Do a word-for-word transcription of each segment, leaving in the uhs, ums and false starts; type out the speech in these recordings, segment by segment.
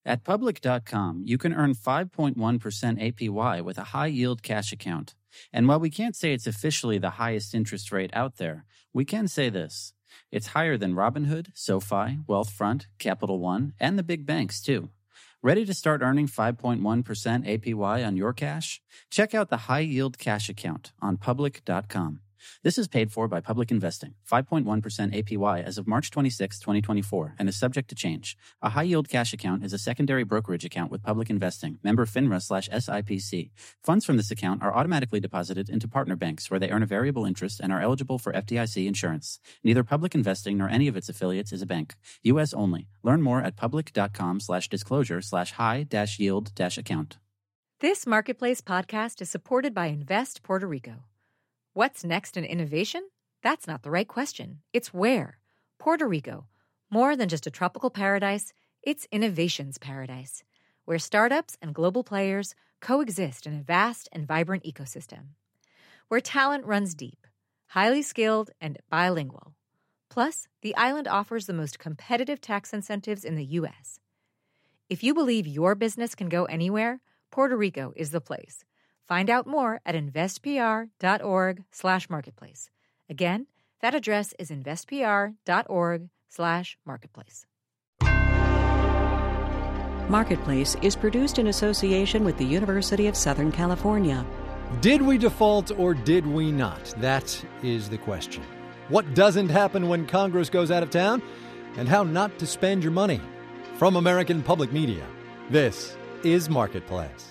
At Public dot com, you can earn five point one percent A P Y with a high-yield cash account. And while we can't say it's officially the highest interest rate out there, we can say this. It's higher than Robinhood, SoFi, Wealthfront, Capital One, and the big banks, too. Ready to start earning five point one percent A P Y on your cash? Check out the high-yield cash account on Public dot com. This is paid for by Public Investing, five point one percent A P Y as of March twenty-sixth, twenty twenty-four, and is subject to change. A high-yield cash account is a secondary brokerage account with Public Investing, member FINRA slash S I P C. Funds from this account are automatically deposited into partner banks where they earn a variable interest and are eligible for F D I C insurance. Neither Public Investing nor any of its affiliates is a bank. U S only. Learn more at Public dot com slash disclosure slash high dash yield dash account. This Marketplace podcast is supported by Invest Puerto Rico. What's next in innovation? That's not the right question. It's where. Puerto Rico. More than just a tropical paradise, it's innovation's paradise, where startups and global players coexist in a vast and vibrant ecosystem. Where talent runs deep, highly skilled, and bilingual. Plus, the island offers the most competitive tax incentives in the U S. If you believe your business can go anywhere, Puerto Rico is the place. Find out more at investpr.org slash marketplace. Again, that address is investpr.org slash marketplace. Marketplace is produced in association with the University of Southern California. Did we default or did we not? That is the question. What doesn't happen when Congress goes out of town? And how not to spend your money. From American Public Media, this is Marketplace.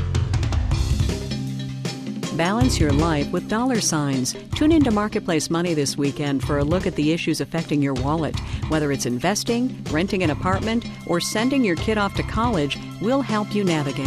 Balance your life with dollar signs. Tune into Marketplace Money this weekend for a look at the issues affecting your wallet. Whether it's investing, renting an apartment, or sending your kid off to college, we'll help you navigate.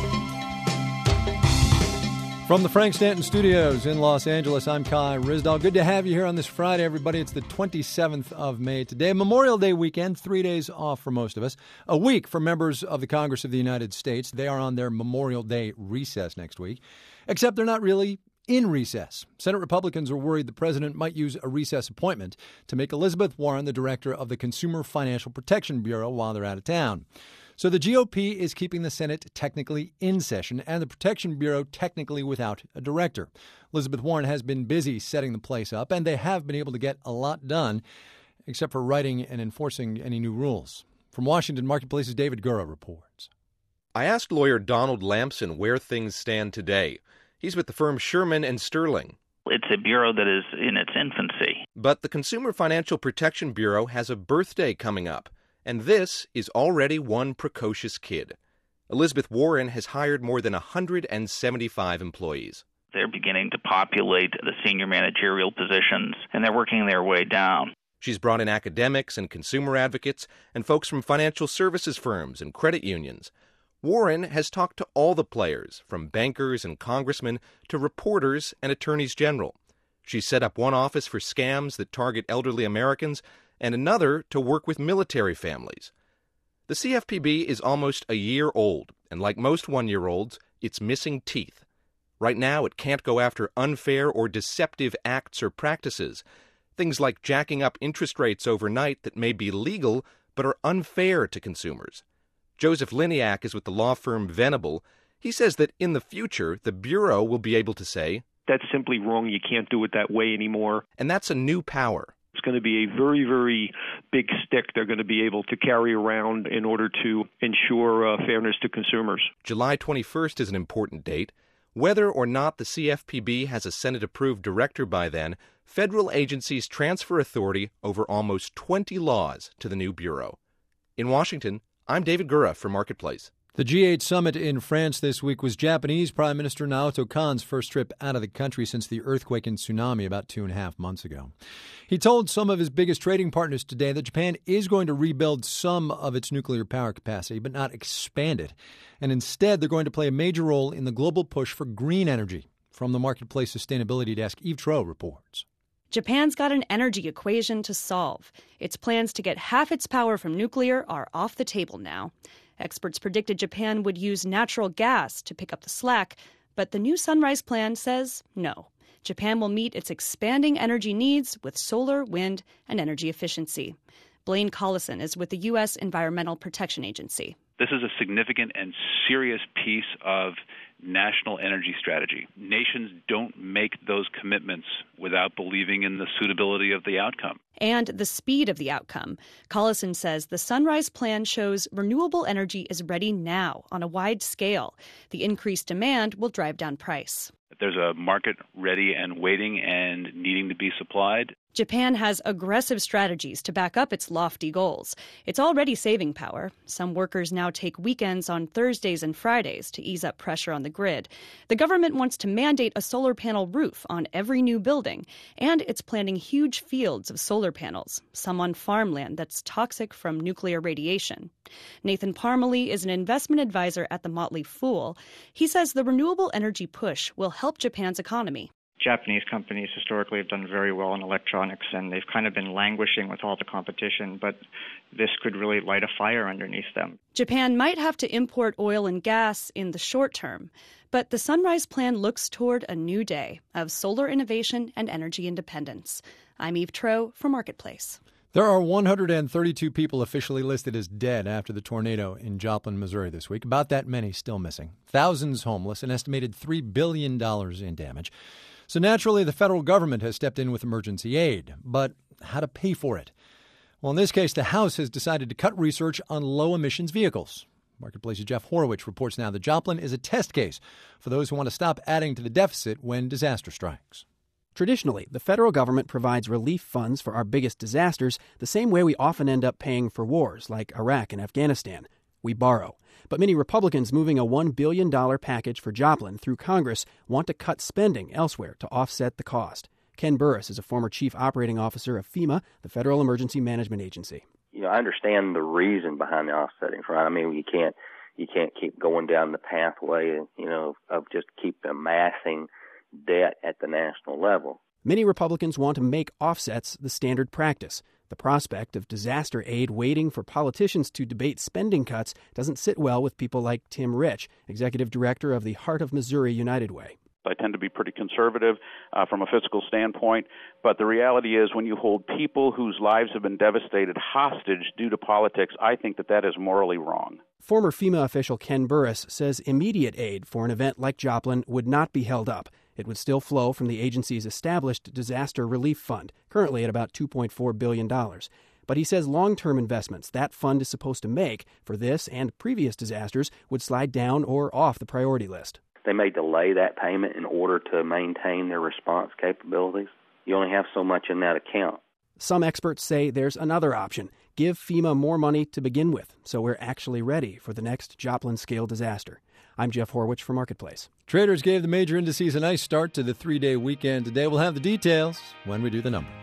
From the Frank Stanton Studios in Los Angeles, I'm Kai Ryssdal. Good to have you here on this Friday, everybody. It's the twenty-seventh of May today. Memorial Day weekend, three days off for most of us. A week for members of the Congress of the United States. They are on their Memorial Day recess next week. Except they're not really in recess. Senate Republicans are worried the president might use a recess appointment to make Elizabeth Warren the director of the Consumer Financial Protection Bureau while they're out of town. So the G O P is keeping the Senate technically in session and the Protection Bureau technically without a director. Elizabeth Warren has been busy setting the place up, and they have been able to get a lot done, except for writing and enforcing any new rules. From Washington, Marketplace's David Gura reports. I asked lawyer Donald Lampson where things stand today. He's with the firm Sherman and Sterling. It's a bureau that is in its infancy. But the Consumer Financial Protection Bureau has a birthday coming up, and this is already one precocious kid. Elizabeth Warren has hired more than one hundred seventy-five employees. They're beginning to populate the senior managerial positions, and they're working their way down. She's brought in academics and consumer advocates and folks from financial services firms and credit unions. Warren has talked to all the players, from bankers and congressmen to reporters and attorneys general. She's set up one office for scams that target elderly Americans and another to work with military families. The C F P B is almost a year old, and like most one-year-olds, it's missing teeth. Right now, it can't go after unfair or deceptive acts or practices, things like jacking up interest rates overnight that may be legal but are unfair to consumers. Joseph Liniak is with the law firm Venable. He says that in the future, the Bureau will be able to say, "That's simply wrong. You can't do it that way anymore." And that's a new power. It's going to be a very, very big stick they're going to be able to carry around in order to ensure uh, fairness to consumers. July twenty-first is an important date. Whether or not the C F P B has a Senate-approved director by then, federal agencies transfer authority over almost twenty laws to the new Bureau. In Washington, I'm David Gura for Marketplace. The G eight summit in France this week was Japanese Prime Minister Naoto Kan's first trip out of the country since the earthquake and tsunami about two and a half months ago. He told some of his biggest trading partners today that Japan is going to rebuild some of its nuclear power capacity, but not expand it. And instead, they're going to play a major role in the global push for green energy. From the Marketplace Sustainability Desk, Eve Tro reports. Japan's got an energy equation to solve. Its plans to get half its power from nuclear are off the table now. Experts predicted Japan would use natural gas to pick up the slack, but the new Sunrise Plan says no. Japan will meet its expanding energy needs with solar, wind, and energy efficiency. Blaine Collison is with the U S Environmental Protection Agency. This is a significant and serious piece of national energy strategy. Nations don't make those commitments without believing in the suitability of the outcome. And the speed of the outcome. Collison says the Sunrise Plan shows renewable energy is ready now on a wide scale. The increased demand will drive down price. There's a market ready and waiting and needing to be supplied. Japan has aggressive strategies to back up its lofty goals. It's already saving power. Some workers now take weekends on Thursdays and Fridays to ease up pressure on the grid. The government wants to mandate a solar panel roof on every new building, and it's planning huge fields of solar panels, some on farmland that's toxic from nuclear radiation. Nathan Parmalee is an investment advisor at the Motley Fool. He says the renewable energy push will help Japan's economy. Japanese companies historically have done very well in electronics, and they've kind of been languishing with all the competition, but this could really light a fire underneath them. Japan might have to import oil and gas in the short term, but the Sunrise Plan looks toward a new day of solar innovation and energy independence. I'm Eve Troeh for Marketplace. There are one hundred thirty-two people officially listed as dead after the tornado in Joplin, Missouri this week. About that many still missing. Thousands homeless, an estimated three billion dollars in damage. So naturally, the federal government has stepped in with emergency aid. But how to pay for it? Well, in this case, the House has decided to cut research on low-emissions vehicles. Marketplace's Jeff Horowitz reports now that Joplin is a test case for those who want to stop adding to the deficit when disaster strikes. Traditionally, the federal government provides relief funds for our biggest disasters the same way we often end up paying for wars like Iraq and Afghanistan. We borrow. But many Republicans moving a one billion dollars package for Joplin through Congress want to cut spending elsewhere to offset the cost. Ken Burris is a former chief operating officer of FEMA, the Federal Emergency Management Agency. You know, I understand the reason behind the offsetting, right? I mean, you can't you can't keep going down the pathway, you know, of just keep amassing debt at the national level. Many Republicans want to make offsets the standard practice. The prospect of disaster aid waiting for politicians to debate spending cuts doesn't sit well with people like Tim Rich, executive director of the Heart of Missouri United Way. I tend to be pretty conservative uh, from a fiscal standpoint, but the reality is when you hold people whose lives have been devastated hostage due to politics, I think that that is morally wrong. Former FEMA official Ken Burris says immediate aid for an event like Joplin would not be held up. It would still flow from the agency's established disaster relief fund, currently at about two point four billion dollars. But he says long-term investments that fund is supposed to make for this and previous disasters would slide down or off the priority list. They may delay that payment in order to maintain their response capabilities. You only have so much in that account. Some experts say there's another option. Give FEMA more money to begin with, so we're actually ready for the next Joplin-scale disaster. I'm Jeff Horwich for Marketplace. Traders gave the major indices a nice start to the three-day weekend today. We'll have the details when we do the numbers.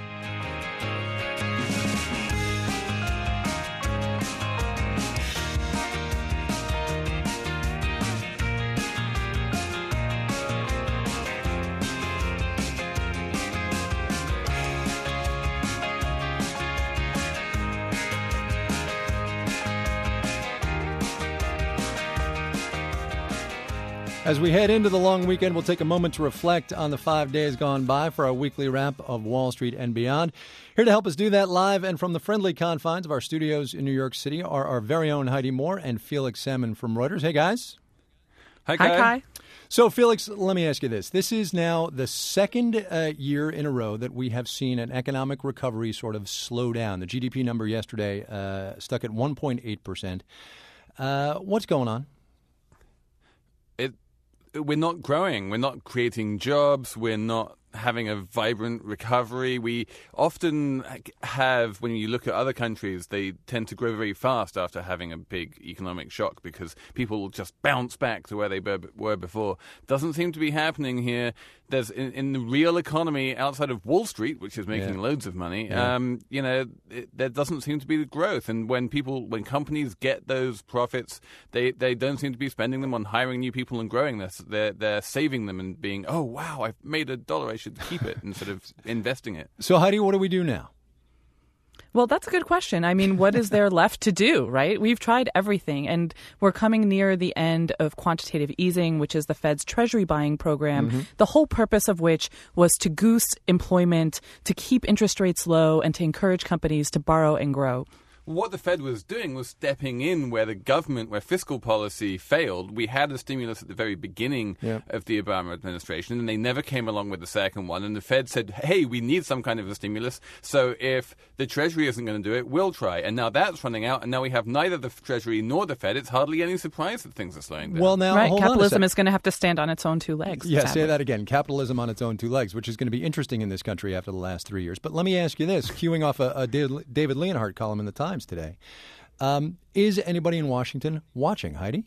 As we head into the long weekend, we'll take a moment to reflect on the five days gone by for our weekly wrap of Wall Street and beyond. Here to help us do that live and from the friendly confines of our studios in New York City are our very own Heidi Moore and Felix Salmon from Reuters. Hey, guys. Hi, Kai. Hi, Kai. So, Felix, let me ask you this. This is now the second uh, year in a row that we have seen an economic recovery sort of slow down. The G D P number yesterday uh, stuck at one point eight percent. Uh, what's going on? It, we're not growing. We're not creating jobs. We're not having a vibrant recovery. We often have, when you look at other countries, they tend to grow very fast after having a big economic shock because people will just bounce back to where they were before. Doesn't seem to be happening here. There's in, in the real economy outside of Wall Street, which is making yeah. loads of money, yeah. um, you know, it, there doesn't seem to be the growth. And when people, when companies get those profits, they, they don't seem to be spending them on hiring new people and growing this. They're, they're saving them and being, oh, wow, I've made a dollar. I should keep it instead of investing it. So, Heidi, what do we do now? Well, that's a good question. I mean, what is there left to do, right? We've tried everything, and we're coming near the end of quantitative easing, which is the Fed's treasury buying program, mm-hmm. the whole purpose of which was to goose employment, to keep interest rates low, and to encourage companies to borrow and grow. what the Fed was doing was stepping in where the government, where fiscal policy failed. We had a stimulus at the very beginning yeah. of the Obama administration, and they never came along with the second one. And the Fed said, hey, we need some kind of a stimulus. So if the Treasury isn't going to do it, we'll try. And now that's running out, and now we have neither the Treasury nor the Fed. It's hardly any surprise that things are slowing down. Well, now, right. hold Capitalism on a is going to have to stand on its own two legs. Yeah, sadly. say that again. Capitalism on its own two legs, which is going to be interesting in this country after the last three years. But let me ask you this, queuing off a, a David Leonhardt column in the Times today. Um, is anybody in Washington watching, Heidi?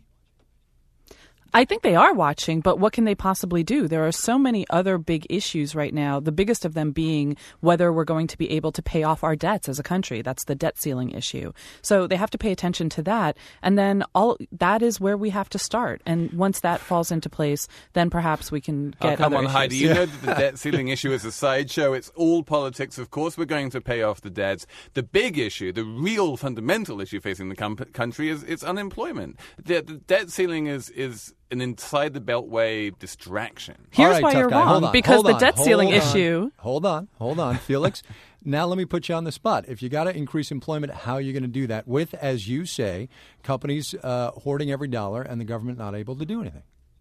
I think they are watching, but what can they possibly do? There are so many other big issues right now, the biggest of them being whether we're going to be able to pay off our debts as a country. That's the debt ceiling issue. So they have to pay attention to that. And then all that is where we have to start. And once that falls into place, then perhaps we can get oh, come other on, issues. Heidi. You know that the debt ceiling issue is a sideshow. It's all politics. Of course, we're going to pay off the debts. The big issue, the real fundamental issue facing the com- country is it's unemployment. The, the debt ceiling is is an inside the Beltway distraction. Here's right, why you're guy. wrong, on, because the on, debt ceiling on, issue... Hold on, hold on, Felix. Now let me put you on the spot. If you got to increase employment, how are you going to do that with, as you say, companies uh, hoarding every dollar and the government not able to do anything?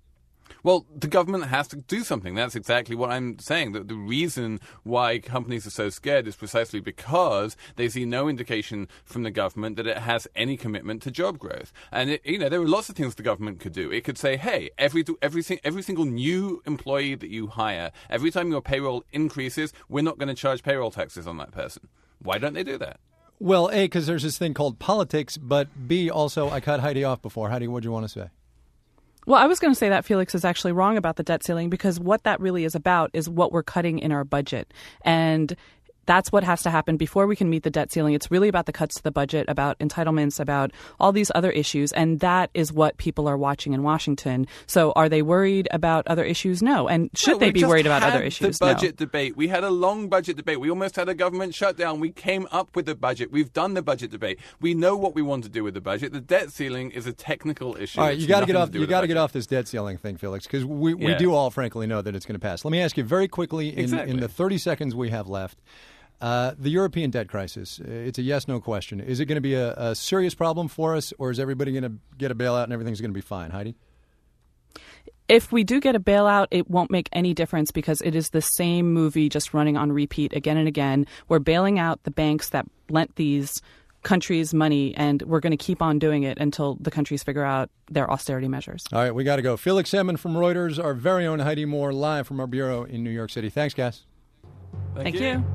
Well, the government has to do something. That's exactly what I'm saying. The, the reason why companies are so scared is precisely because they see no indication from the government that it has any commitment to job growth. And, it, you know, there are lots of things the government could do. It could say, hey, every, every, every single new employee that you hire, every time your payroll increases, we're not going to charge payroll taxes on that person. Why don't they do that? Well, A, because there's this thing called politics, but B, also, I cut Heidi off before. Heidi, what do you want to say? Well, I was going to say that Felix is actually wrong about the debt ceiling because what that really is about is what we're cutting in our budget. And that's what has to happen before we can meet the debt ceiling. It's really about the cuts to the budget, about entitlements, about all these other issues. And that is what people are watching in Washington. So are they worried about other issues? No. And should well, they be worried about other issues? The budget no. debate. We had a long budget debate. We almost had a government shutdown. We came up with the budget. We've done the budget debate. We know what we want to do with the budget. The debt ceiling is a technical issue. All right, you got to get off. You got to get off this debt ceiling thing, Felix, because we, we yeah. do all frankly know that it's going to pass. Let me ask you very quickly in, exactly. in the thirty seconds we have left. Uh, the European debt crisis, it's a yes-no question. Is it going to be a, a serious problem for us, or is everybody going to get a bailout and everything's going to be fine? Heidi? If we do get a bailout, it won't make any difference because it is the same movie just running on repeat again and again. We're bailing out the banks that lent these countries money, and we're going to keep on doing it until the countries figure out their austerity measures. All right, we got to go. Felix Salmon from Reuters, our very own Heidi Moore, live from our bureau in New York City. Thanks, guys. Thank, Thank you. you.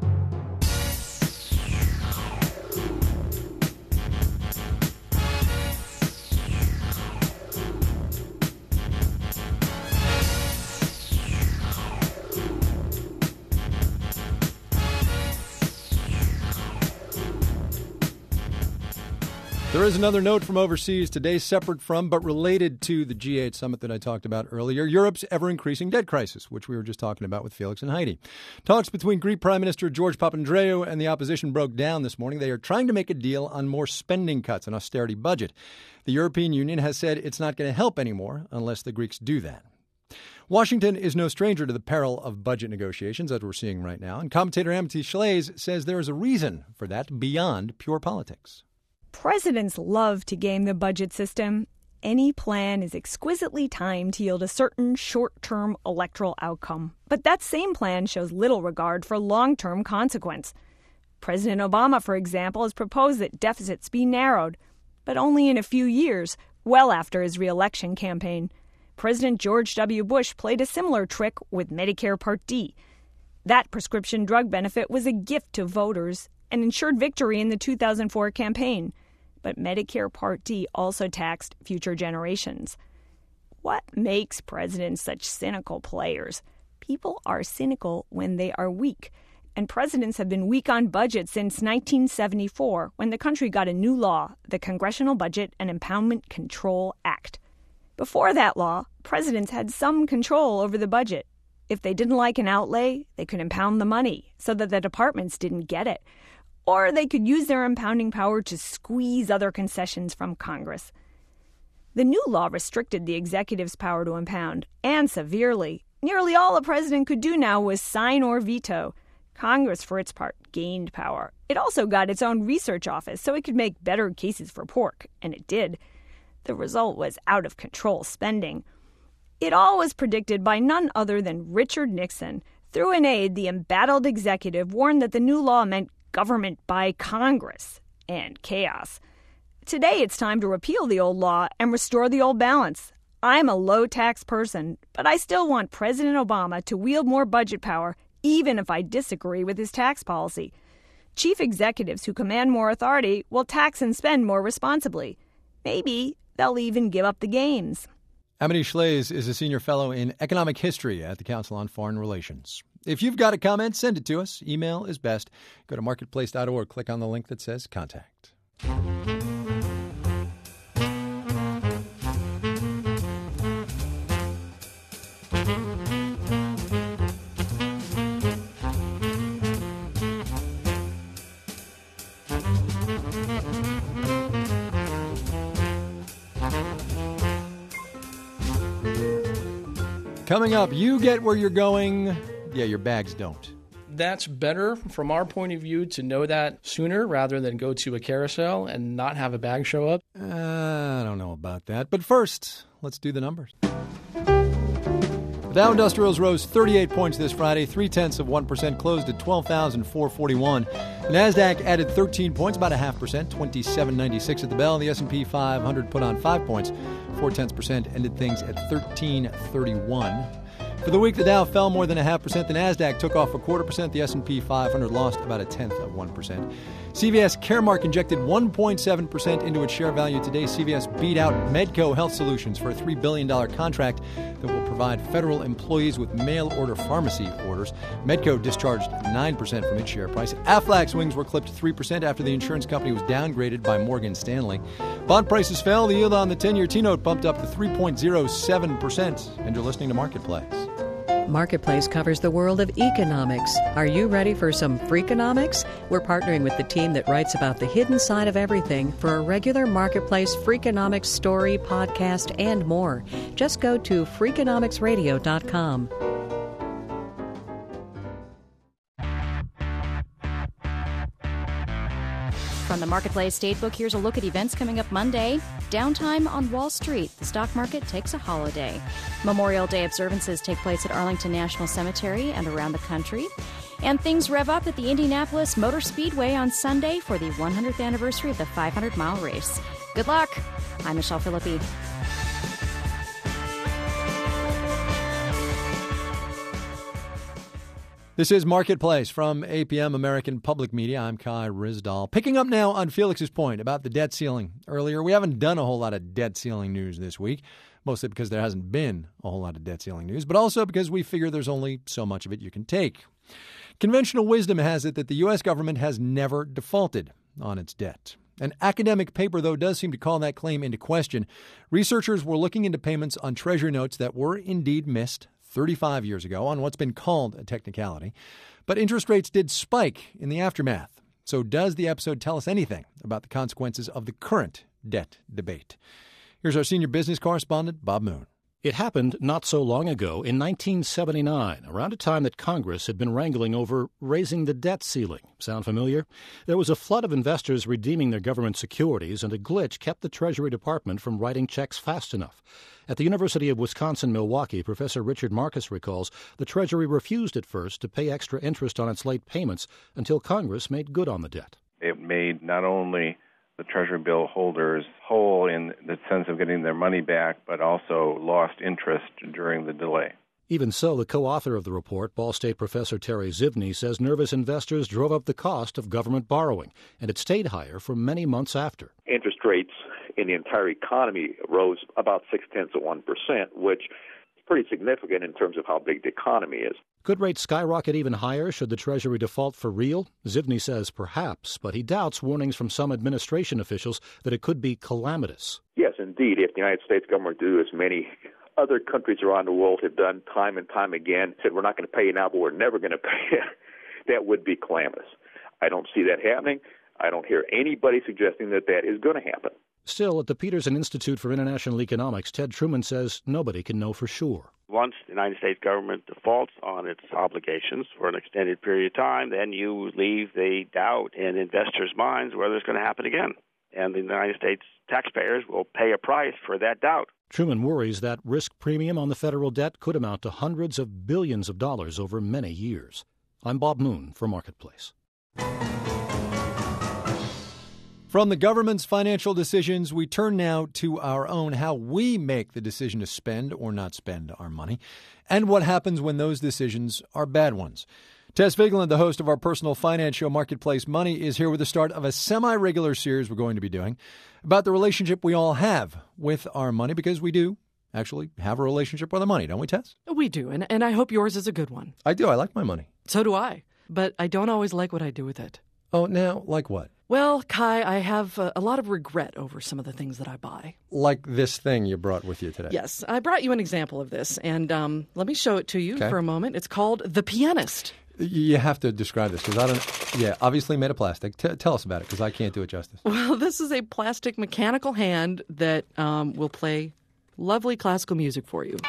There is another note from overseas today, separate from but related to the G eight summit that I talked about earlier, Europe's ever-increasing debt crisis, which we were just talking about with Felix and Heidi. Talks between Greek Prime Minister George Papandreou and the opposition broke down this morning. They are trying to make a deal on more spending cuts, an austerity budget. The European Union has said it's not going to help anymore unless the Greeks do that. Washington is no stranger to the peril of budget negotiations, as we're seeing right now, and commentator Amity Shlaes says there is a reason for that beyond pure politics. Presidents love to game the budget system. Any plan is exquisitely timed to yield a certain short-term electoral outcome. But that same plan shows little regard for long-term consequence. President Obama, for example, has proposed that deficits be narrowed, but only in a few years, well after his re-election campaign. President George W. Bush played a similar trick with Medicare Part D. That prescription drug benefit was a gift to voters and ensured victory in the two thousand four campaign. But Medicare Part D also taxed future generations. What makes presidents such cynical players? People are cynical when they are weak. And presidents have been weak on budget since nineteen seventy-four, when the country got a new law, the Congressional Budget and Impoundment Control Act. Before that law, presidents had some control over the budget. If they didn't like an outlay, they could impound the money so that the departments didn't get it. Or they could use their impounding power to squeeze other concessions from Congress. The new law restricted the executive's power to impound, and severely. Nearly all a president could do now was sign or veto. Congress, for its part, gained power. It also got its own research office so it could make better cases for pork, and it did. The result was out-of-control spending. It all was predicted by none other than Richard Nixon. Through an aide, the embattled executive warned that the new law meant government by Congress and chaos. Today, it's time to repeal the old law and restore the old balance. I'm a low-tax person, but I still want President Obama to wield more budget power, even if I disagree with his tax policy. Chief executives who command more authority will tax and spend more responsibly. Maybe they'll even give up the games. Amity Shlaes is a senior fellow in economic history at the Council on Foreign Relations. If you've got a comment, send it to us. Email is best. Go to marketplace dot org. Click on the link that says contact. Coming up, you get where you're going. Yeah, your bags don't. That's better from our point of view to know that sooner rather than go to a carousel and not have a bag show up. Uh, I don't know about that. But first, let's do the numbers. The Dow Industrials rose thirty-eight points this Friday, three-tenths of one percent, closed at twelve thousand four hundred forty-one. The NASDAQ added thirteen points, about a half percent, twenty-seven ninety-six at the bell. The S and P five hundred put on five points, four-tenths percent, ended things at thirteen thirty-one. For the week, the Dow fell more than a half percent. The NASDAQ took off a quarter percent. The S and P five hundred lost about a tenth of one percent. C V S Caremark injected one point seven percent into its share value today. C V S beat out Medco Health Solutions for a three billion dollars contract that will provide federal employees with mail-order pharmacy orders. Medco discharged nine percent from its share price. Aflac's wings were clipped three percent after the insurance company was downgraded by Morgan Stanley. Bond prices fell. The yield on the ten-year T-note bumped up to three point oh seven percent. And you're listening to Marketplace. Marketplace covers the world of economics. Are you ready for some Freakonomics? We're partnering with the team that writes about the hidden side of everything for a regular Marketplace Freakonomics story, podcast, and more. Just go to freakonomics radio dot com. From the Marketplace Statebook, here's a look at events coming up Monday. Downtime on Wall Street. The stock market takes a holiday. Memorial Day observances take place at Arlington National Cemetery and around the country. And things rev up at the Indianapolis Motor Speedway on Sunday for the one hundredth anniversary of the five hundred mile race. Good luck. I'm Michelle Philippi. This is Marketplace from A P M American Public Media. I'm Kai Ryssdal. Picking up now on Felix's point about the debt ceiling earlier. We haven't done a whole lot of debt ceiling news this week, mostly because there hasn't been a whole lot of debt ceiling news, but also because we figure there's only so much of it you can take. Conventional wisdom has it that the U S government has never defaulted on its debt. An academic paper, though, does seem to call that claim into question. Researchers were looking into payments on Treasury notes that were indeed missed thirty-five years ago on what's been called a technicality. But interest rates did spike in the aftermath. So does the episode tell us anything about the consequences of the current debt debate? Here's our senior business correspondent, Bob Moon. It happened not so long ago in nineteen seventy-nine, around a time that Congress had been wrangling over raising the debt ceiling. Sound familiar? There was a flood of investors redeeming their government securities, and a glitch kept the Treasury Department from writing checks fast enough. At the University of Wisconsin-Milwaukee, Professor Richard Marcus recalls the Treasury refused at first to pay extra interest on its late payments until Congress made good on the debt. It made not only the Treasury bill holders whole in the sense of getting their money back, but also lost interest during the delay. Even so, the co-author of the report, Ball State professor Terry Zivny, says nervous investors drove up the cost of government borrowing, and it stayed higher for many months after. Interest rates in the entire economy rose about six-tenths of one percent, which is pretty significant in terms of how big the economy is. Could rates skyrocket even higher should the Treasury default for real? Zivny says perhaps, but he doubts warnings from some administration officials that it could be calamitous. Yes, indeed. If the United States government do as many other countries around the world have done time and time again, said we're not going to pay you now, but we're never going to pay you, that would be calamitous. I don't see that happening. I don't hear anybody suggesting that that is going to happen. Still, at the Peterson Institute for International Economics, Ted Truman says nobody can know for sure. once the United States government defaults on its obligations for an extended period of time, then you leave the doubt in investors' minds whether it's going to happen again. And the United States taxpayers will pay a price for that doubt. Truman worries that risk premium on the federal debt could amount to hundreds of billions of dollars over many years. I'm Bob Moon for Marketplace. From the government's financial decisions, we turn now to our own, how we make the decision to spend or not spend our money, and what happens when those decisions are bad ones. Tess Vigland, the host of our personal finance show, Marketplace Money, is here with the start of a semi-regular series we're going to be doing about the relationship we all have with our money, because we do actually have a relationship with our money, don't we, Tess? We do, and, and I hope yours is a good one. I do. I like my money. So do I, but I don't always like what I do with it. Oh, now, like what? Well, Kai, I have a, a lot of regret over some of the things that I buy. Like this thing you brought with you today. Yes, I brought you an example of this, and um, let me show it to you Okay. for a moment. It's called The Pianist. You have to describe this, because I don't... Yeah, obviously made of plastic. T- tell us about it, because I can't do it justice. Well, this is a plastic mechanical hand that um, will play lovely classical music for you.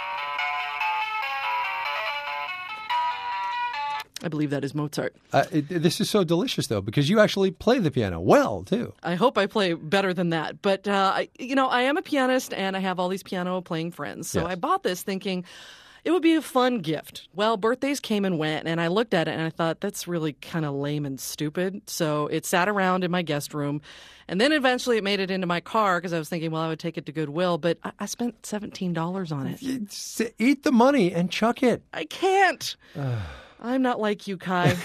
I believe that is Mozart. Uh, it, this is so delicious, though, because you actually play the piano well, too. I hope I play better than that. But, uh, I, you know, I am a pianist, and I have all these piano-playing friends. So Yes. I bought this thinking it would be a fun gift. Well, birthdays came and went, and I looked at it, and I thought, that's really kind of lame and stupid. So it sat around in my guest room. And then eventually it made it into my car because I was thinking, well, I would take it to Goodwill. But I, I spent seventeen dollars on it. It's, eat the money and chuck it. I can't. I'm not like you, Kai.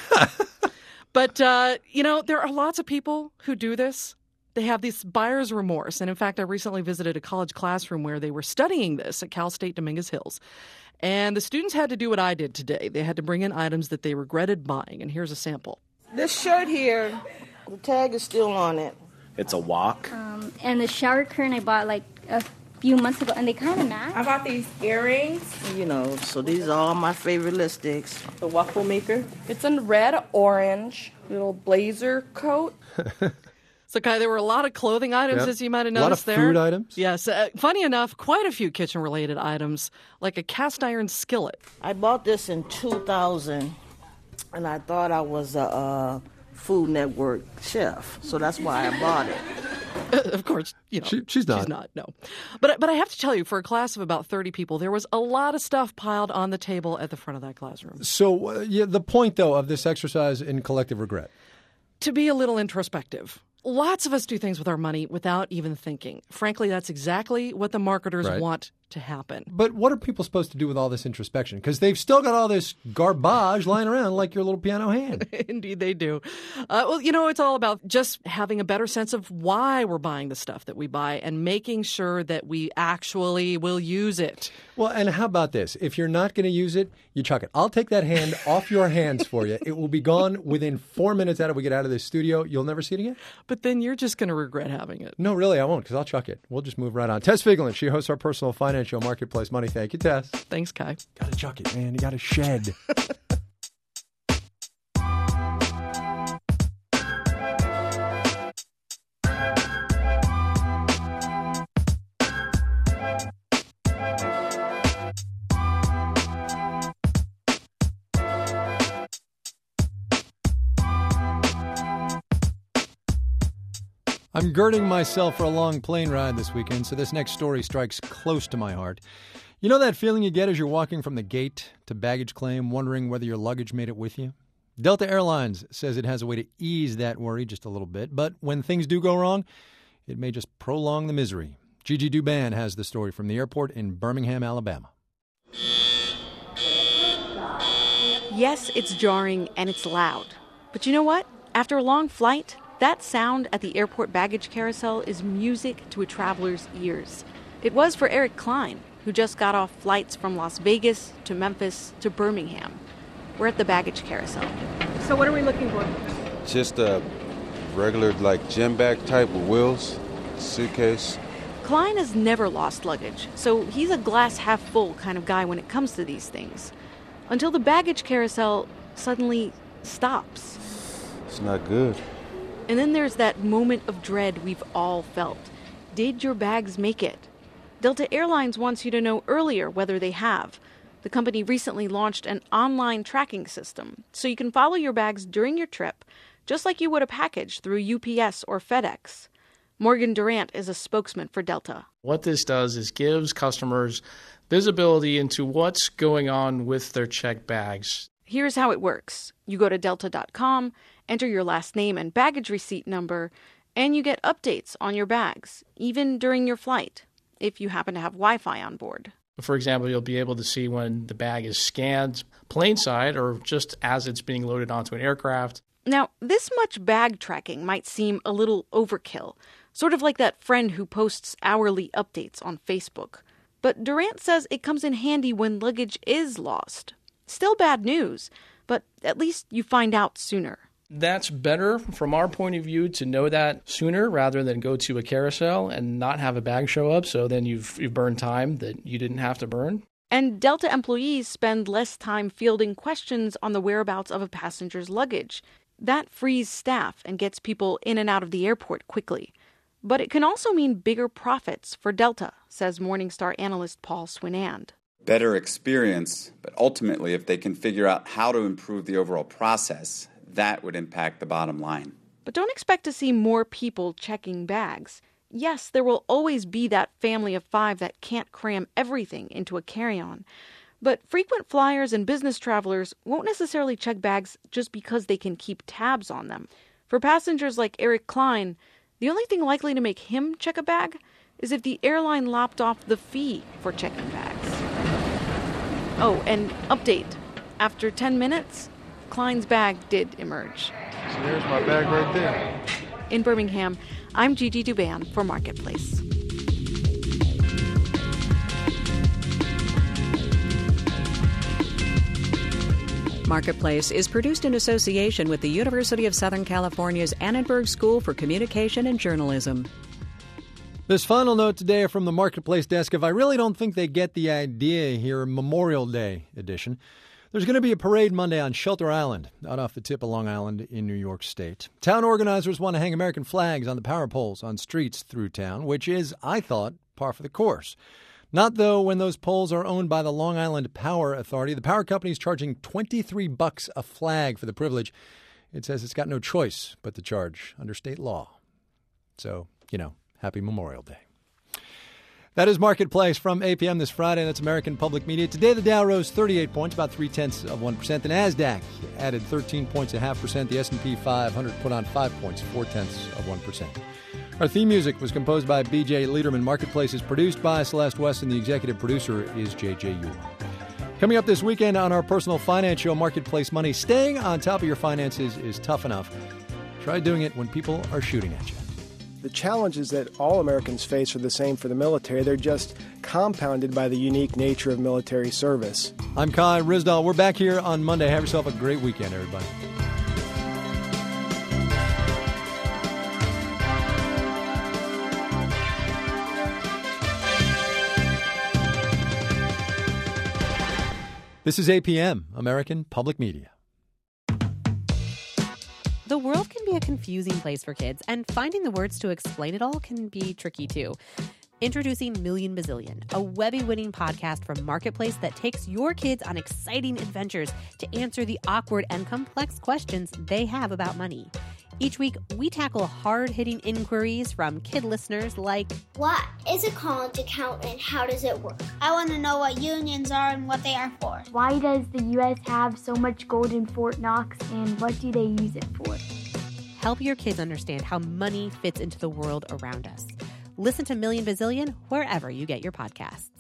But, uh, you know, there are lots of people who do this. They have this buyer's remorse. And in fact, I recently visited a college classroom where they were studying this at Cal State Dominguez Hills. And the students had to do what I did today. They had to bring in items that they regretted buying. And here's a sample. This shirt here, the tag is still on it. It's a walk. Um, and the shower curtain I bought like a few months ago, and they kind of match. I bought these earrings. You know, so these are all my favorite lipsticks. The waffle maker. It's in red, orange, little blazer coat. So, Kai, there were a lot of clothing items, Yep. as you might have A lot of noticed there. food items. Yes. Uh, funny enough, quite a few kitchen-related items, like a cast-iron skillet. I bought this in two thousand, and I thought I was a uh, Food Network chef, so that's why I bought it. Of course, you know, She- she's not. She's not, no. But, but I have to tell you, for a class of about thirty people, there was a lot of stuff piled on the table at the front of that classroom. So uh, yeah, the point, though, of this exercise in collective regret. To be a little introspective. Lots of us do things with our money without even thinking. Frankly, that's exactly what the marketers Right. want to happen. But what are people supposed to do with all this introspection? Because they've still got all this garbage lying around like your little piano hand. Indeed, they do. Uh, well, you know, it's all about just having a better sense of why we're buying the stuff that we buy and making sure that we actually will use it. Well, and how about this? If you're not going to use it, you chuck it. I'll take that hand off your hands for you. It will be gone within four minutes after we get out of this studio. You'll never see it again? But then you're just going to regret having it. No, really, I won't, because I'll chuck it. We'll just move right on. Tess Vigland, she hosts our personal finance show, Marketplace Money. Thank you, Tess. Thanks, Kai. Got to chuck it, man. You got to shed. I'm girding myself for a long plane ride this weekend, so this next story strikes close to my heart. You know that feeling you get as you're walking from the gate to baggage claim, wondering whether your luggage made it with you? Delta Airlines says it has a way to ease that worry just a little bit, but when things do go wrong, it may just prolong the misery. Gigi Duban has the story from the airport in Birmingham, Alabama. Yes, it's jarring and it's loud. But you know what? After a long flight, that sound at the airport baggage carousel is music to a traveler's ears. It was for Eric Klein, who just got off flights from Las Vegas to Memphis to Birmingham. We're at the baggage carousel. So what are we looking for? Just a regular, like, gym bag type with wheels, suitcase. Klein has never lost luggage, so he's a glass half full kind of guy when it comes to these things. Until the baggage carousel suddenly stops. It's not good. And then there's that moment of dread we've all felt. Did your bags make it? Delta Airlines wants you to know earlier whether they have. The company recently launched an online tracking system, so you can follow your bags during your trip, just like you would a package through U P S or FedEx. Morgan Durant is a spokesman for Delta. What this does is gives customers visibility into what's going on with their checked bags. Here's how it works. You go to delta dot com, enter your last name and baggage receipt number, and you get updates on your bags, even during your flight, if you happen to have Wi-Fi on board. For example, you'll be able to see when the bag is scanned plain side or just as it's being loaded onto an aircraft. Now, this much bag tracking might seem a little overkill, sort of like that friend who posts hourly updates on Facebook. But Durant says it comes in handy when luggage is lost. Still bad news, but at least you find out sooner. That's better from our point of view to know that sooner rather than go to a carousel and not have a bag show up, so then you've, you've burned time that you didn't have to burn. And Delta employees spend less time fielding questions on the whereabouts of a passenger's luggage. That frees staff and gets people in and out of the airport quickly. But it can also mean bigger profits for Delta, says Morningstar analyst Paul Swinand. Better experience, but ultimately if they can figure out how to improve the overall process, that would impact the bottom line. But don't expect to see more people checking bags. Yes, there will always be that family of five that can't cram everything into a carry-on. But frequent flyers and business travelers won't necessarily check bags just because they can keep tabs on them. For passengers like Eric Klein, the only thing likely to make him check a bag is if the airline lopped off the fee for checking bags. Oh, and update. After ten minutes, Klein's bag did emerge. So there's my bag right there. In Birmingham, I'm Gigi Duban for Marketplace. Marketplace is produced in association with the University of Southern California's Annenberg School for Communication and Journalism. This final note today from the Marketplace desk of I really don't think they get the idea here, Memorial Day edition. There's going to be a parade Monday on Shelter Island, out off the tip of Long Island in New York State. Town organizers want to hang American flags on the power poles on streets through town, which is, I thought, par for the course. Not, though, when those poles are owned by the Long Island Power Authority. The power company is charging twenty-three bucks a flag for the privilege. It says it's got no choice but to charge under state law. So, you know, happy Memorial Day. That is Marketplace from eight p.m. this Friday. That's American Public Media. Today, the Dow rose thirty-eight points, about three-tenths of one percent. The NASDAQ added thirteen points, a half percent. The S and P five hundred put on five points, four-tenths of one percent. Our theme music was composed by B J Liederman. Marketplace is produced by Celeste West, and the executive producer is J J Ewell. Coming up this weekend on our personal finance show, Marketplace Money, staying on top of your finances is tough enough. Try doing it when people are shooting at you. The challenges that all Americans face are the same for the military. They're just compounded by the unique nature of military service. I'm Kai Ryssdal. We're back here on Monday. Have yourself a great weekend, everybody. This is A P M, American Public Media. The world can be a confusing place for kids, and finding the words to explain it all can be tricky too. Introducing Million Bazillion, a Webby-winning podcast from Marketplace that takes your kids on exciting adventures to answer the awkward and complex questions they have about money. Each week, we tackle hard-hitting inquiries from kid listeners like, what is a college account and how does it work? I want to know what unions are and what they are for. Why does the U S have so much gold in Fort Knox, and what do they use it for? Help your kids understand how money fits into the world around us. Listen to Million Bazillion wherever you get your podcasts.